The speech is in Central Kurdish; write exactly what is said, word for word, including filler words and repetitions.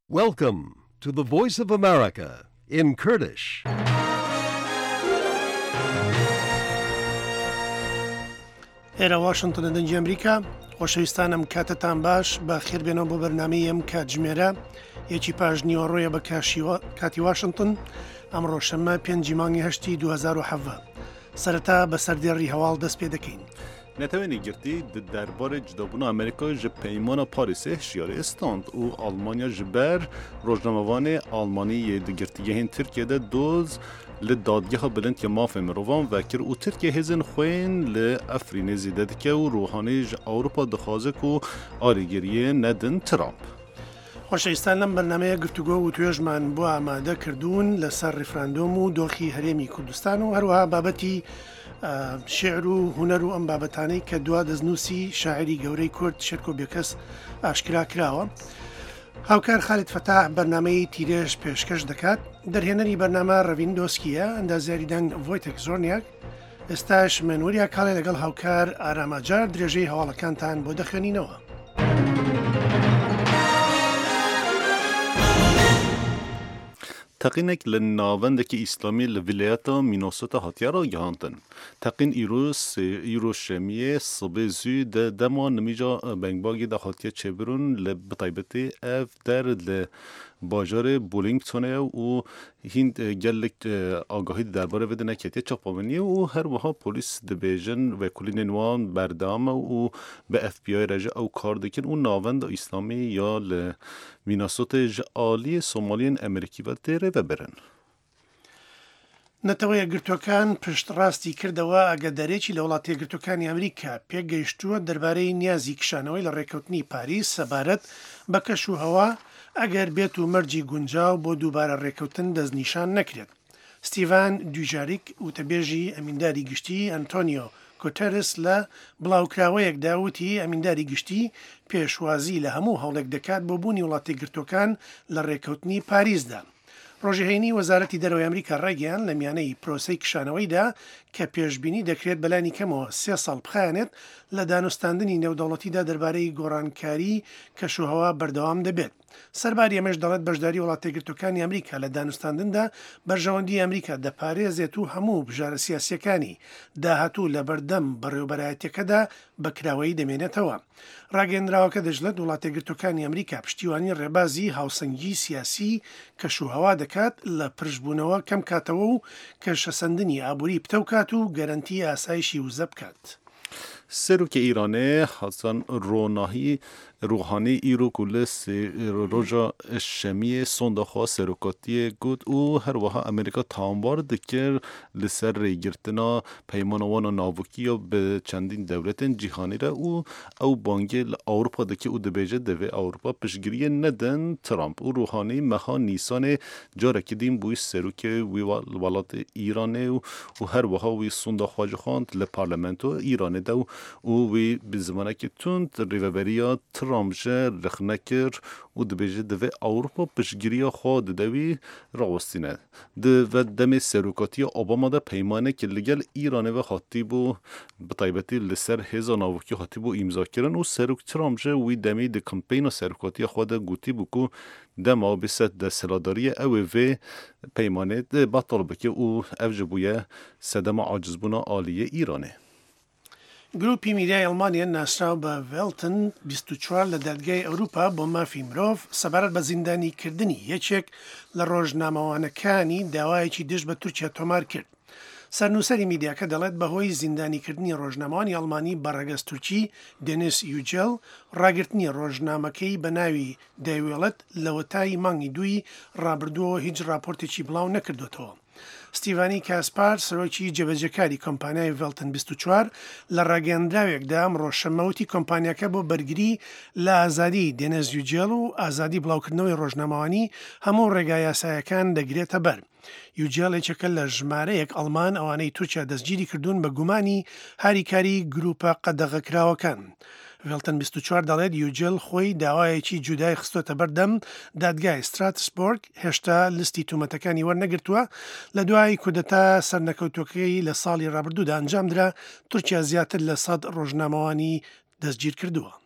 Welcome to the Voice of America in Kurdish. ئێرە واشنگتن دەنجی ئەمریکا خۆشەویستانم کاتتان باش بە خێربێنەوە بۆ بەرنامەی ئەم کاتژمێرە یەکی پاش نیوەڕۆیە بە کاتی واشنگتن ئەمڕۆ شەممە پێنجی مانگی هەشتی دو هەزار و هەڤە سەرەتا بە سەردێڕی هەواڵ دەست پێ دەکەین. نتوانی گرتی درباره جدابون آمریکا ج پیمان پاریس هشیاری استاند و آلمانیا جبر روزنامه‌وان آلمانی دگرتیه هن ترکیه ده دوز لدادگاه بلند که ماف مروان وکر و ترکیه هزن خوین لافرین زیده که و روحانی ج اروپا دخوازه که آریگریه ندن ترامپ. خۆشەویستان لەم بەرنامەیە گفتوگۆ و توێژمان بۆ ئامادە کردوون لەسەر ڕیفراندۆم و دۆخی هەرێمی کوردستان و هەروەها بابەتی شێعر و هونەر و ئەم بابەتانەی کە دوا دەستنووسی شاعری گەورەی کورد شێرکۆ بێکەس ئاشکرا کراوە. هاوکار خالید فەتاح بەرنامەی تیرێژ پێشکەش دەکات. دەرهێنەری بەرنامە ڕەڤین دۆسکیە ئەندازیاری دەنگ ڤۆیتێک زۆرنیاک. ئێستاش منوەریا کاڵێ لەگەڵ هاوکار ئارامەجار درێژەی هەواڵەکانتان بۆ دەخوێنینەوە. تقینک لناوندک اسلامی لولایت مینوسوتا هاتیه را گهاندن. تقین ایروس ایروس شمیه صبح زود دما نمیجا بنگباگی ده هاتیه چبرون لبطایبتی اف در ل باجار بولینگتونه و هند گلک آگاهی درباره وده نکیتی چاپامنی و هر وها پلیس دبیجن و کلی نوان بردام و به اف بی آی رجع او کار دکن و ناوند اسلامی یا ل میناسوت جالی سومالین امریکی و دیره و برن. نەتەوە یەکگرتوەکان پشت ڕاستی کردەوە ئەگەدارێکی لە وڵاتی یەکگرتوەکانی ئەمریکا پێگەیشتووە دەربارەی نیازی کشانەوەی لە ڕێکەوتنی پاریس سەبارەت بە کەش و هەوا ئەگەر بێت و مەرجی گونجاو بۆ دووبارە ڕێکەوتن دەستنیشان نەکرێت. ستیڤان دوژاریک وتەبێژی ئەمینداری گشتی ئەنتۆنیۆ کۆتەرس لە بڵاوکراوەیەکدا وتی ئەمینداری گشتی پێشوازی لە هەموو هەوڵێک دەکات بۆ بوونی وڵاتی یەکگرتوەکان لە ڕێکەوتنی پاریسدا. ڕۆژهێنی وەزارەتی دەرەوەی ئەمریکا ڕێگەیان لە میانەی پرۆسەی کشانەوەیدا کە پێشبینی دەکرێت بەلانی کەمەوە سێ ساڵ بخایەنێت لە دانوستاندنی نێودەوڵەتیدا دەربارەی گۆڕانکاری کەشوهەوا بەردەوام دەبێت. سەرباری ئەمەش دەڵێت بەشداری وڵاتە یەکگرتوەکانی ئەمریکا لە دانوستاندندا بەرژەوەندی ئەمریکا دەپارێزێت و هەموو بژارە سیاسیەکانی داهاتوو لە بەردەم بەڕێوەبەرایەتەکەدا بەکراوەی دەمێنێتەوە. ڕاگەیەندراوەکە دەژڵێت وڵاتە یەکگرتوەکانی ئەمریکا پشتیوانی ڕێبازی هاوسەنگی سیاسی کەشوهەوا دەکات لە پرژبوونەوە کەم کاتەوە و کەشەسەندنی ئابووری پتەوکات و گەرانتی ئاسایشی وزە بکات. سروک ایرانه حسن روناهی روحانی ایرو کلس روژا شمی سندخوا سروکاتی گود او هر وها امریکا تامبار دکر لسر ریگرتنا پیمانوان ناوکی و به چندین دولت جهانی را او او بانگل اروپا دکه او دبیجه دوی اروپا پشگیری ندن ترامپ او روحانی مخا نیسان جاره کدیم بوی سروک وی ولات ایرانه و هر وها وی سندخوا جخاند لپارلمنتو ایرانه دو او وی بزمانه که تند ریوبریا ترامجه رخنکر و دبیجه دوی اروپا پشگیری خواه دوی راوستینه. دو دم سروکاتی اوباما ده پیمانه که لگل ایرانه و خاطی بو بطایبتی لسر هزا ناوکی خاطی بو امضا کرن و سروک ترامجه وی دمی ده کمپین سروکاتی خواه ده گوتی بو که دما بسد ده سلاداری او وی پیمانه ده بطال بکه او افجبویه سدم عاجزبونا آلیه ایرانه. گروپی میدیای ئەڵمانیا ناسراو بە ڤێڵتن بیست و چوار لە دەرگای ئەوروپا بۆ مافی مرۆڤ سەبارەت بە زیندانیکردنی یەکێک لە ڕۆژنامەوانەکانی داوایەکی دژ بە تورکیا تۆمار کرد. سەرنووسەری میدیاکە دەڵێت بەهۆی زیندانیکردنی ڕۆژنامەوانی ئەڵمانی بەڕێگەز تورکی دێنیس یوجێل ڕاگررتنی ڕۆژنامەکەی بە ناوی دەیوێڵەت لە وەتای مانگی دووی ڕابردووە هیچ راپۆرتێکی بڵاو نەکردوێتەوە. ستیڤانی کاسپار سەرۆکی جێبەجێکاری کۆمپانیای ڤێڵتن بیست و چوار لە ڕاگەیەندراوێکدا ئەمڕۆ شەمەوتی کۆمپانیاکە بۆ بەرگری لە ئازادی دێنیس یوجێل و ئازادی بڵاوکردنەوەی ڕۆژنامەوانی هەموو ڕێگای یاساییەکان دەگرێتە بەر. یوجێل یەکێکە لە ژمارەیەک ئەڵمان ئەوانەی تورکیا دەستگیری کردوون بە گومانی هاریکاری گروپە قەدەغەکراوەکان. ڤێڵتن بیست و چوار دەڵێت یوجێل خۆی داوایەکی جودای خستۆتە بەردەم دادگای ستراتسبۆرگ هێشتا لستی تومەتەکانی وەرنەگرتووە. لە دوای کودەتا سەرنەکەوتوەکەی لە ساڵی ڕابردوودا ئەنجامدرا تورکیا زیاتر لە سەد ڕۆژنامەوانی دەستگیر کردووە.